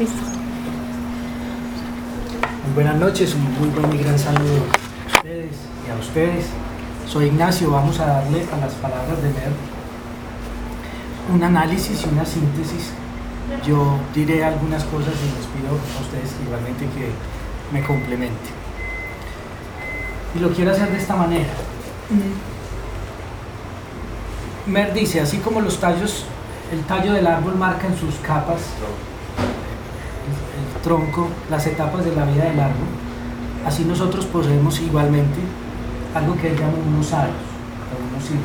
Listo. Muy buenas noches, un muy buen y gran saludo a ustedes y a ustedes. Soy Ignacio, vamos a darle a las palabras de Mer un análisis y una síntesis. Yo diré algunas cosas y les pido a ustedes igualmente que me complementen. Y lo quiero hacer de esta manera. Mer dice, así como los tallos, el tallo del árbol marca en sus capas, el tronco, las etapas de la vida del árbol, así nosotros poseemos igualmente algo que llamamos unos aros o unos círculos.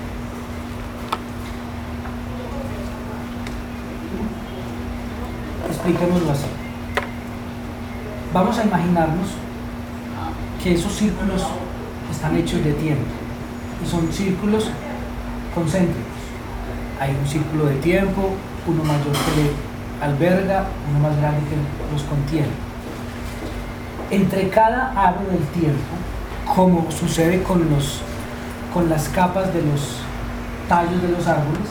Expliquémoslo así. Vamos a imaginarnos que esos círculos están hechos de tiempo y son círculos concéntricos. Hay un círculo de tiempo, uno mayor que le alberga, uno más grande que los contiene. Entre cada aro del tiempo, como sucede con las capas de los tallos de los árboles,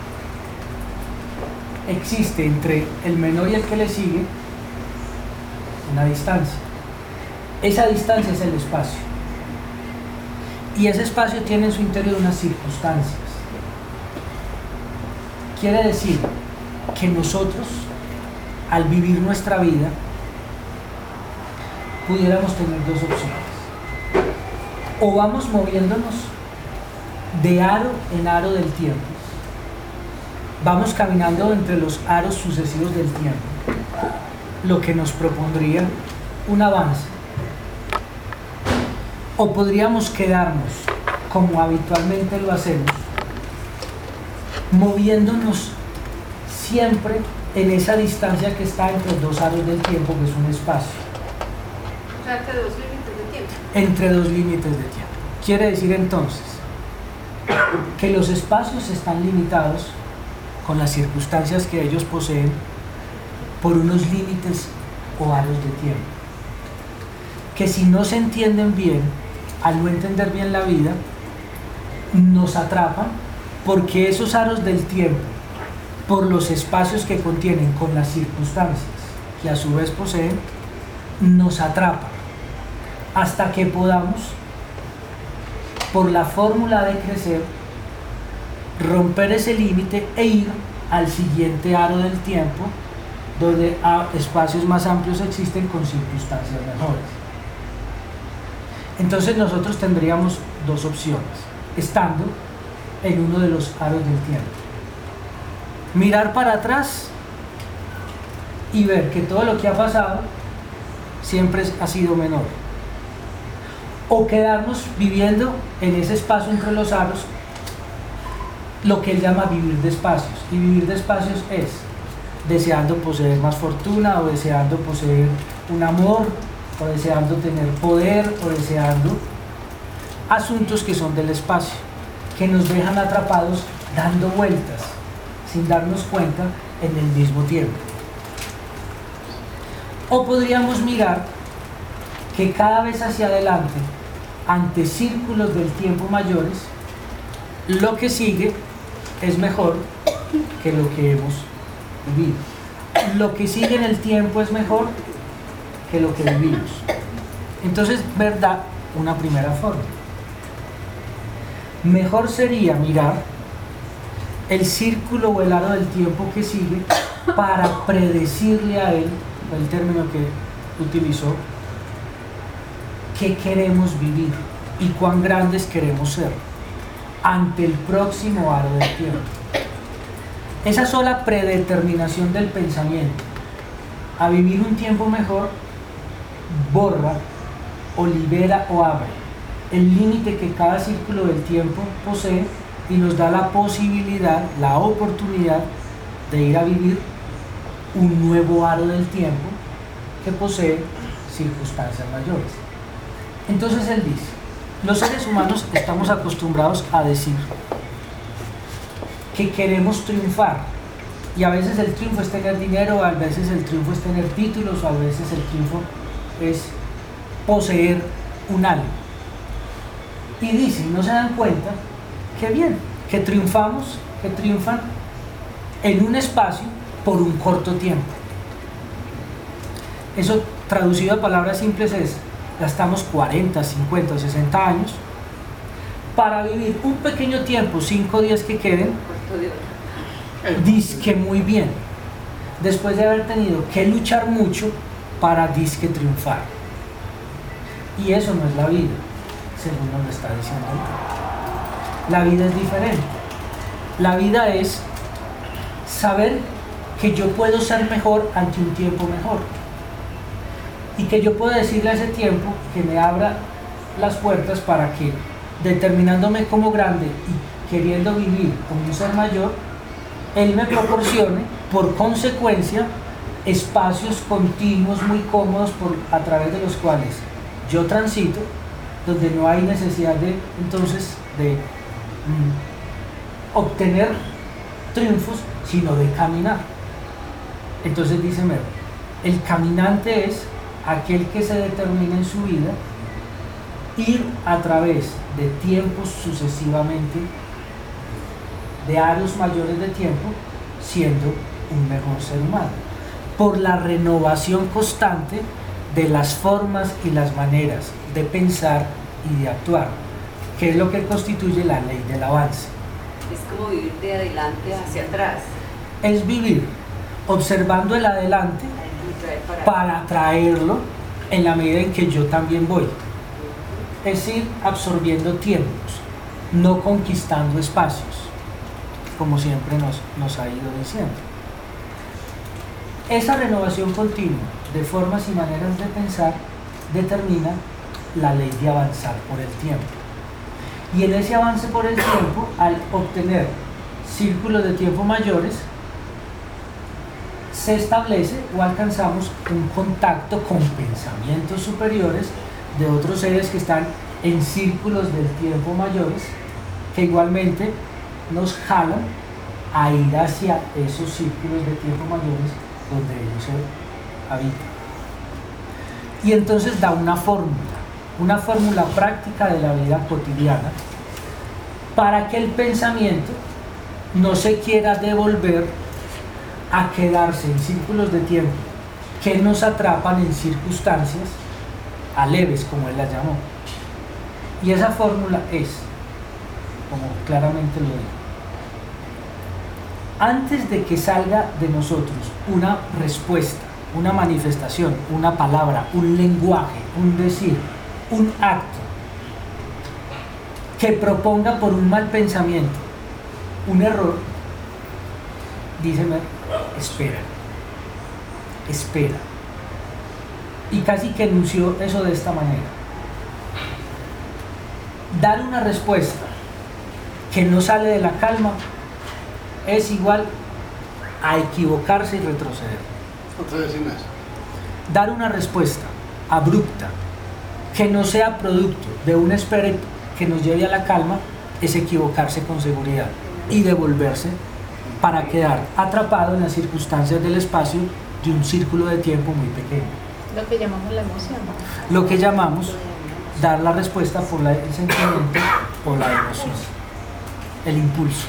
existe entre el menor y el que le sigue una distancia. Esa distancia es el espacio. Y ese espacio tiene en su interior unas circunstancias. Quiere decir que nosotros, al vivir nuestra vida, pudiéramos tener dos opciones. O vamos moviéndonos de aro en aro del tiempo. Vamos caminando entre los aros sucesivos del tiempo, lo que nos propondría un avance. O podríamos quedarnos, como habitualmente lo hacemos, moviéndonos siempre en esa distancia que está entre dos aros del tiempo, que es un espacio. O sea, entre dos límites de tiempo. Entre dos límites de tiempo. Quiere decir entonces que los espacios están limitados con las circunstancias que ellos poseen por unos límites o aros de tiempo, que si no se entienden bien, al no entender bien la vida, nos atrapan, porque esos aros del tiempo, por los espacios que contienen con las circunstancias que a su vez poseen, nos atrapan hasta que podamos, por la fórmula de crecer, romper ese límite e ir al siguiente aro del tiempo, donde espacios más amplios existen con circunstancias mejores. Entonces nosotros tendríamos dos opciones, estando en uno de los aros del tiempo. Mirar para atrás y ver que todo lo que ha pasado siempre ha sido menor. O quedarnos viviendo en ese espacio entre los aros, lo que él llama vivir de espacios. Y vivir de espacios es deseando poseer más fortuna, o deseando poseer un amor, o deseando tener poder, o deseando asuntos que son del espacio, que nos dejan atrapados dando vueltas sin darnos cuenta en el mismo tiempo. O podríamos mirar que cada vez hacia adelante, ante círculos del tiempo mayores, lo que sigue es mejor que lo que hemos vivido. Lo que sigue en el tiempo es mejor que lo que vivimos. Entonces, ¿verdad? Una primera forma. Mejor sería mirar el círculo o el aro del tiempo que sigue para predecirle a él, el término que utilizó, qué queremos vivir y cuán grandes queremos ser ante el próximo aro del tiempo. Esa sola predeterminación del pensamiento a vivir un tiempo mejor borra o libera o abre el límite que cada círculo del tiempo posee y nos da la posibilidad, la oportunidad de ir a vivir un nuevo aro del tiempo que posee circunstancias mayores. Entonces él dice, los seres humanos estamos acostumbrados a decir que queremos triunfar, y a veces el triunfo es tener dinero, a veces el triunfo es tener títulos, o a veces el triunfo es poseer un algo. Y dicen, no se dan cuenta que bien, que triunfan en un espacio por un corto tiempo. Eso traducido a palabras simples es, gastamos 40, 50 o 60 años para vivir un pequeño tiempo, 5 días que queden, disque muy bien, después de haber tenido que luchar mucho para disque triunfar. Y eso no es la vida, según nos lo está diciendo el texto. La vida es diferente. La vida es saber que yo puedo ser mejor ante un tiempo mejor. Y que yo puedo decirle a ese tiempo que me abra las puertas para que, determinándome como grande y queriendo vivir como un ser mayor, él me proporcione, por consecuencia, espacios continuos muy cómodos a través de los cuales yo transito, donde no hay necesidad de, entonces, de obtener triunfos, sino de caminar. Entonces dice Mer, el caminante es aquel que se determina en su vida ir a través de tiempos sucesivamente, de aros mayores de tiempo, siendo un mejor ser humano, por la renovación constante de las formas y las maneras de pensar y de actuar, que es lo que constituye la ley del avance. Es como vivir de adelante hacia atrás. Es vivir observando el adelante para traerlo en la medida en que yo también voy. Es ir absorbiendo tiempos, no conquistando espacios, como siempre nos ha ido diciendo. Esa renovación continua de formas y maneras de pensar determina la ley de avanzar por el tiempo. Y en ese avance por el tiempo, al obtener círculos de tiempo mayores, se establece o alcanzamos un contacto con pensamientos superiores de otros seres que están en círculos del tiempo mayores, que igualmente nos jalan a ir hacia esos círculos de tiempo mayores donde ellos se habitan. Y entonces da una fórmula práctica de la vida cotidiana para que el pensamiento no se quiera devolver a quedarse en círculos de tiempo que nos atrapan en circunstancias aleves, como él las llamó. Y esa fórmula es, como claramente lo digo, antes de que salga de nosotros una respuesta, una manifestación, una palabra, un lenguaje, un decir, un acto que proponga por un mal pensamiento un error, díceme, espera. Y casi que enunció eso de esta manera. Dar una respuesta que no sale de la calma es igual a equivocarse y retroceder. Otra vez sin más. Dar una respuesta abrupta que no sea producto de una espera que nos lleve a la calma es equivocarse con seguridad y devolverse para quedar atrapado en las circunstancias del espacio de un círculo de tiempo muy pequeño. Lo que llamamos la emoción. Lo que llamamos dar la respuesta por el sentimiento o la emoción, el impulso.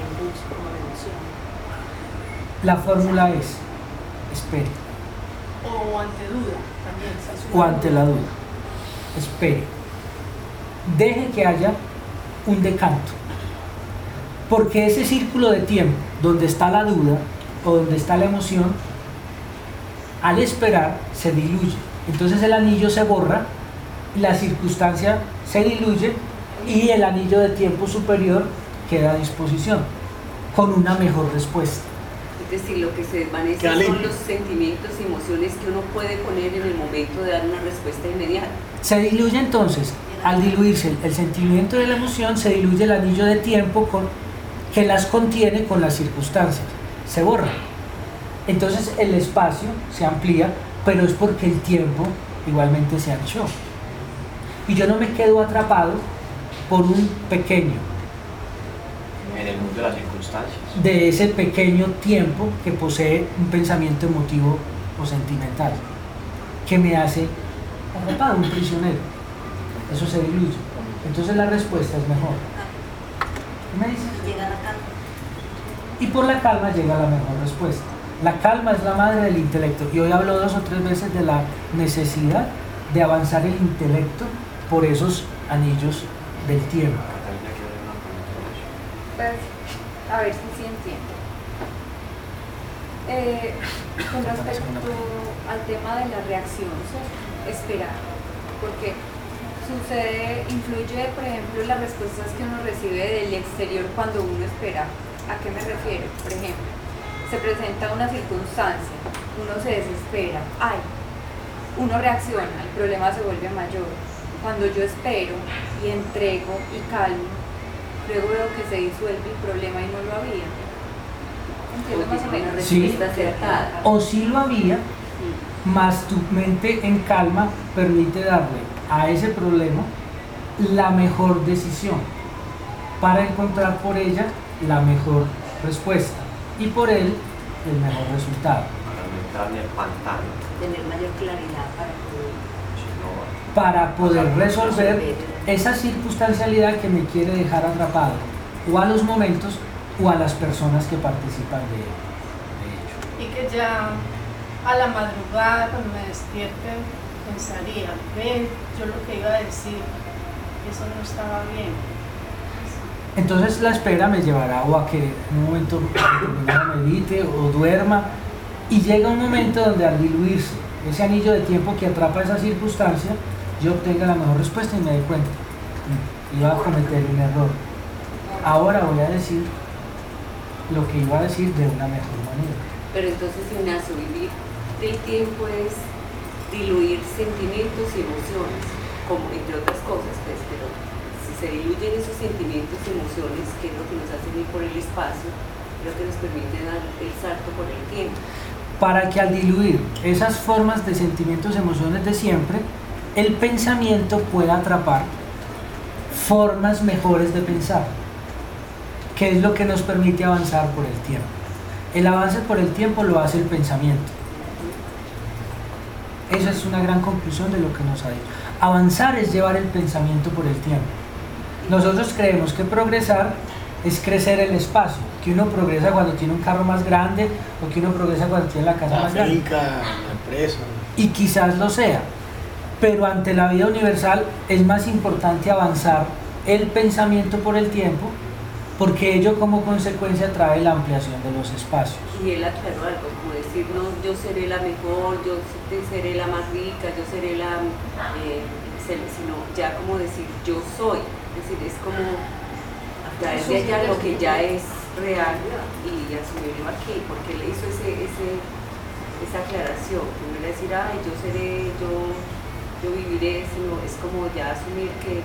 La fórmula es espere. O ante duda también. O ante la duda. Espere. Deje que haya un decanto. Porque ese círculo de tiempo donde está la duda o donde está la emoción, al esperar se diluye. Entonces el anillo se borra, la circunstancia se diluye y el anillo de tiempo superior queda a disposición con una mejor respuesta. Es decir, lo que se desvanece son los sentimientos y emociones que uno puede poner en el momento de dar una respuesta inmediata. Se diluye entonces, al diluirse el sentimiento de la emoción, se diluye el anillo de tiempo que las contiene con las circunstancias. Se borra. Entonces el espacio se amplía, pero es porque el tiempo igualmente se anchó. Y yo no me quedo atrapado por un pequeño, en el mundo de las circunstancias, de ese pequeño tiempo que posee un pensamiento emotivo o sentimental, que me hace atrapado, un prisionero. Eso se diluye. Entonces la respuesta es mejor. ¿Qué me dices? Llega la calma. Y por la calma llega la mejor respuesta. La calma es la madre del intelecto. Y hoy hablo 2 o 3 veces de la necesidad de avanzar el intelecto por esos anillos del tiempo. Pues, a ver si entiendo. Con respecto al tema de la reacción, esperar, porque influye, por ejemplo, las respuestas que uno recibe del exterior cuando uno espera. ¿A qué me refiero? Por ejemplo, se presenta una circunstancia, uno se desespera, uno reacciona, el problema se vuelve mayor. Cuando yo espero y entrego y calmo, luego veo que se disuelve el problema y no lo había. Entiendo más o menos. Sí, o sí lo había, más tu mente en calma permite darle a ese problema la mejor decisión para encontrar por ella la mejor respuesta y por él el mejor resultado. Para no entrar en el pantano. Tener mayor claridad para poder resolver esa circunstancialidad que me quiere dejar atrapado, o a los momentos o a las personas que participan de ello. Y que ya a la madrugada, cuando me despierte, pensaría, yo lo que iba a decir, eso no estaba bien. Entonces la espera me llevará o a que en un momento determinado medite o duerma, y llega un momento donde al diluirse ese anillo de tiempo que atrapa esa circunstancia, yo obtenga la mejor respuesta y me dé cuenta, iba a cometer un error. Ahora voy a decir lo que iba a decir de una mejor manera. Pero entonces, Ignacio, vivir del tiempo es diluir sentimientos y emociones, como entre otras cosas, pues, pero si se diluyen esos sentimientos y emociones, que es lo que nos hace ir por el espacio, es lo que nos permite dar el salto por el tiempo. Para que al diluir esas formas de sentimientos y emociones de siempre, el pensamiento pueda atrapar formas mejores de pensar, que es lo que nos permite avanzar por el tiempo. El avance por el tiempo lo hace el pensamiento. Esa es una gran conclusión de lo que nos ha dicho. Avanzar es llevar el pensamiento por el tiempo. Nosotros creemos que progresar es crecer el espacio, que uno progresa cuando tiene un carro más grande o que uno progresa cuando tiene la casa más grande. La finca, la empresa. Y quizás lo sea, pero ante la vida universal es más importante avanzar el pensamiento por el tiempo, porque ello como consecuencia trae la ampliación de los espacios. Y él aclaró algo, como decir, no, yo seré la mejor, yo seré la más rica, yo seré la... sino ya como decir, yo soy. Es decir, es como traer de allá lo que ya es real y asumirlo aquí, porque le hizo esa aclaración. No era decir, yo seré, yo viviré, sino es como ya asumir que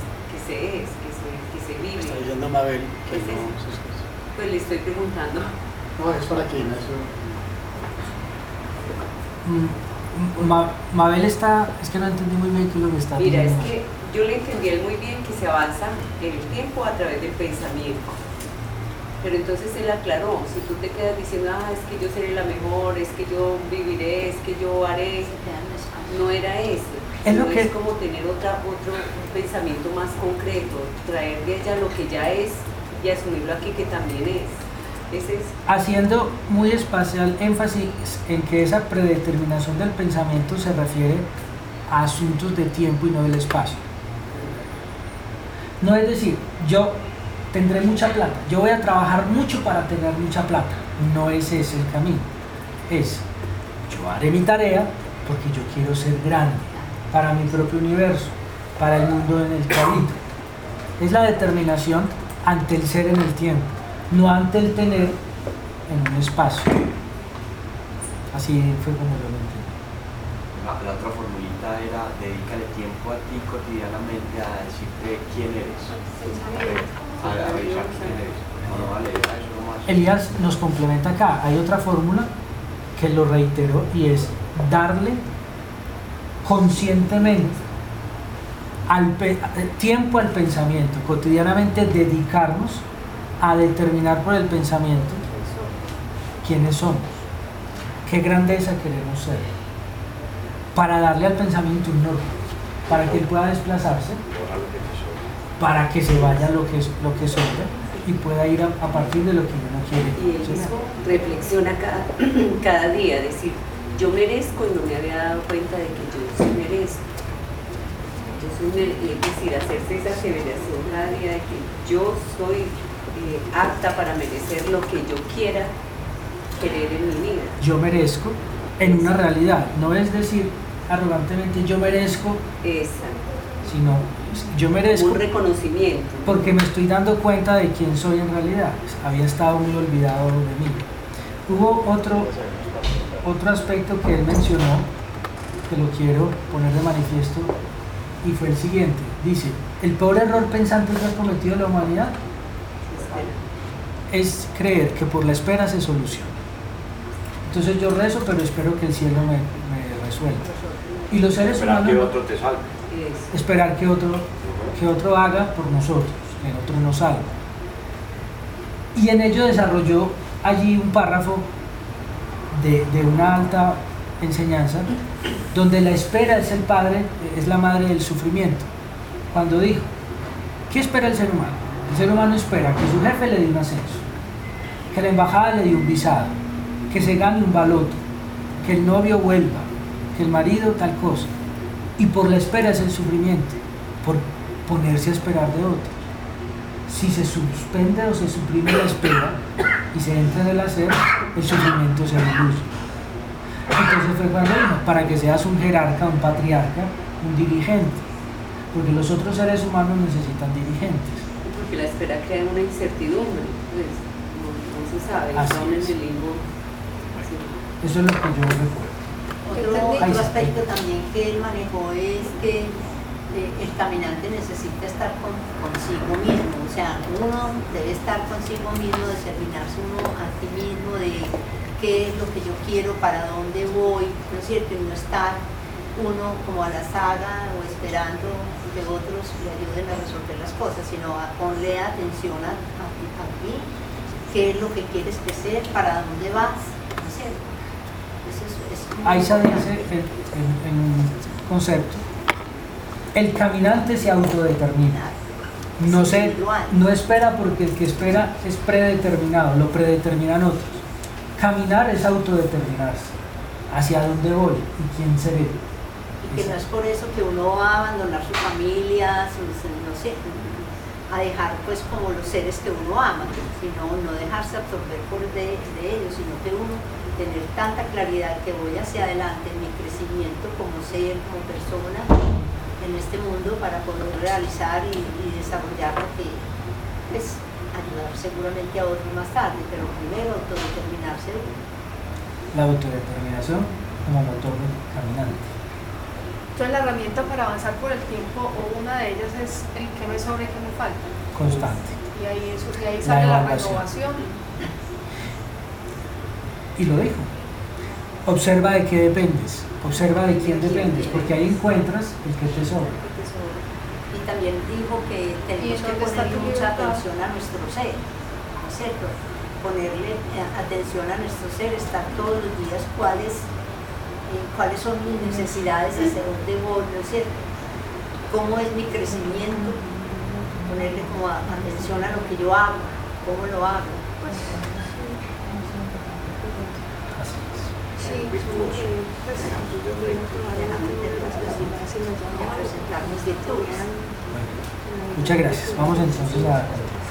se vive. Está diciendo Mabel que ¿Es no. eso? Pues le estoy preguntando. No, es para que Ignacio. Mabel está, es que no entendí muy bien qué es lo que está Mira, diciendo. es que yo le entendí a él muy bien que se avanza en el tiempo a través del pensamiento. Pero entonces él aclaró, si tú te quedas diciendo, es que yo seré la mejor, es que yo viviré, es que yo haré, no era eso. Es lo que... es como tener otro pensamiento más concreto, traer de ella lo que ya es y asumirlo aquí que también es. Ese es. Haciendo muy especial énfasis en que esa predeterminación del pensamiento se refiere a asuntos de tiempo y no del espacio. No es decir, yo tendré mucha plata, yo voy a trabajar mucho para tener mucha plata. No es ese el camino. Es, yo haré mi tarea porque yo quiero ser grande para mi propio universo, para el mundo en el que habito. Es la determinación ante el ser en el tiempo, no ante el tener en un espacio. Así fue como yo lo entendí. La otra formulita era: dedícale tiempo a ti cotidianamente a decirte quién eres. A avisar quién eres. No, vale, eso nomás. Elías nos complementa acá. Hay otra fórmula que lo reiteró y es darle conscientemente tiempo al pensamiento, cotidianamente dedicarnos a determinar por el pensamiento quiénes somos, qué grandeza queremos ser, para darle al pensamiento un norte, para que él pueda desplazarse, para que se vaya lo que sobra y pueda ir a partir de lo que uno quiere. Y él mismo reflexiona cada día, decir, yo merezco y no me había dado cuenta de que yo sí merezco. Es decir, hacerse esa aseveración cada día de que yo soy apta para merecer lo que yo quiera querer en mi vida. Yo merezco en una realidad, no es decir arrogantemente yo merezco, Exacto. sino yo merezco Un reconocimiento. porque me estoy dando cuenta de quién soy en realidad. Había estado muy olvidado de mí. Hubo otro aspecto que él mencionó, que lo quiero poner de manifiesto, y fue el siguiente. Dice, el peor error pensante que ha cometido la humanidad es creer que por la espera se soluciona. Entonces yo rezo, pero espero que el cielo me resuelva. Y los seres Esperar humanos que otro te salve. esperar que otro haga por nosotros, que el otro nos salve. Y en ello desarrolló allí un párrafo de una alta enseñanza, donde la espera es la madre del sufrimiento. Cuando dijo, ¿qué espera el ser humano? El ser humano espera que su jefe le dé un ascenso, que la embajada le dé un visado, que se gane un baloto, que el novio vuelva, que el marido tal cosa. Y por la espera es el sufrimiento, por ponerse a esperar de otro. Si se suspende o se suprime la espera y se entra en el hacer, el sufrimiento se reduce. Entonces fue cuando dijo, para que seas un jerarca, un patriarca, un dirigente, porque los otros seres humanos necesitan dirigentes. Porque la espera crea una incertidumbre, pues, no se sabe, Así están en es. el limbo. Sí. Eso es lo que yo recuerdo. Otro aspecto también que él manejó es que el caminante necesita estar consigo mismo, o sea, uno debe estar consigo mismo, determinarse uno a sí mismo de qué es lo que yo quiero, para dónde voy, ¿no es cierto? Y no estar uno como a la saga o esperando que otros le ayuden a resolver las cosas, sino a ponle atención a ti, qué es lo que quieres crecer, para dónde vas, ¿no es cierto? Aisha dice en un concepto, el caminante se autodetermina, no espera porque el que espera es predeterminado, lo predeterminan otros. Caminar es autodeterminarse, hacia dónde voy y quién seré. Y que no es por eso que uno va a abandonar su familia, no sé, a dejar pues como los seres que uno ama, sino no dejarse absorber de ellos, sino que uno tener tanta claridad que voy hacia adelante en mi crecimiento como ser, como persona en este mundo para poder realizar y desarrollar lo que pues ayudar seguramente a otros más tarde, pero primero autodeterminarse. La autodeterminación como motor del caminante. Entonces la herramienta para avanzar por el tiempo, o una de ellas es el que me sobra y que me falta. Constante. Y ahí sale la evaluación. renovación. Y lo dijo. Observa de qué dependes, observa de quién dependes, porque ahí encuentras el que te sobra. Y también dijo que tenemos que ponerle mucha atención a nuestro ser, ¿no es cierto? Ponerle atención a nuestro ser, estar todos los días cuáles son mis necesidades, hacia dónde voy, ¿no es cierto? Cómo es mi crecimiento, ponerle como atención a lo que yo hago, cómo lo hago. Presentar mis virtudes. Muchas gracias. Vamos entonces a...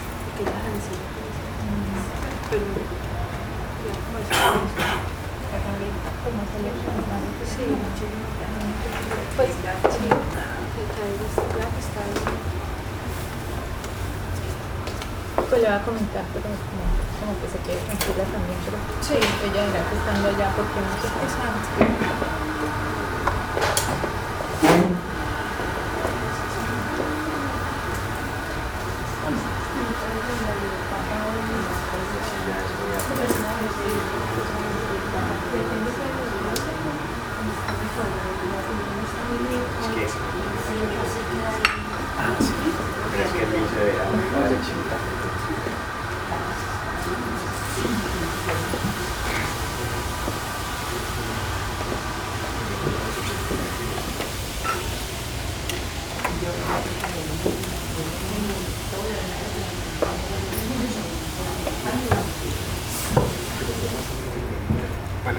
Pues le va a comentar, pero como que se quede tranquila también, pero sí, ella irá estando allá porque no se pesa. Es que él dice de la derechita.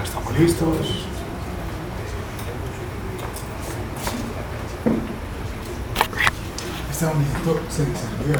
Ya estamos listos. Este momento se disolvió.